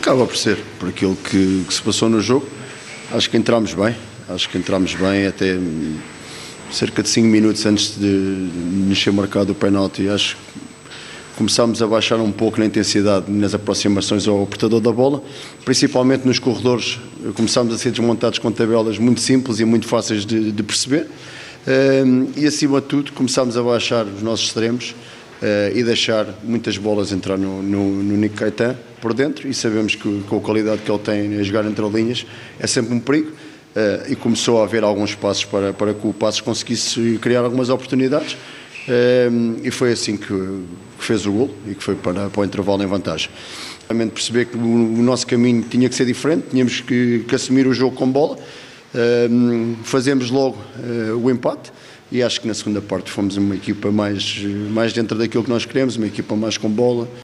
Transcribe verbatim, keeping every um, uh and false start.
Acaba por ser, por aquilo que, que se passou no jogo. Acho que entramos bem, acho que entramos bem até cerca de cinco minutos antes de nos ser marcado o penalti. Acho que começámos a baixar um pouco na intensidade nas aproximações ao portador da bola, principalmente nos corredores. Começámos a ser desmontados com tabelas muito simples e muito fáceis de, de perceber. Um, e acima de tudo começámos a baixar os nossos extremos uh, e deixar muitas bolas entrar no, no, no Nico Caetano por dentro, e sabemos que com a qualidade que ele tem a jogar entre linhas é sempre um perigo, uh, e começou a haver alguns passos para, para que o Passos conseguisse criar algumas oportunidades, uh, e foi assim que, que fez o golo e que foi para, para o intervalo em vantagem. Realmente perceber que o, o nosso caminho tinha que ser diferente, tínhamos que, que assumir o jogo com bola. Uh, fazemos logo uh, o empate, e acho que na segunda parte fomos uma equipa mais, mais dentro daquilo que nós queremos, uma equipa mais com bola.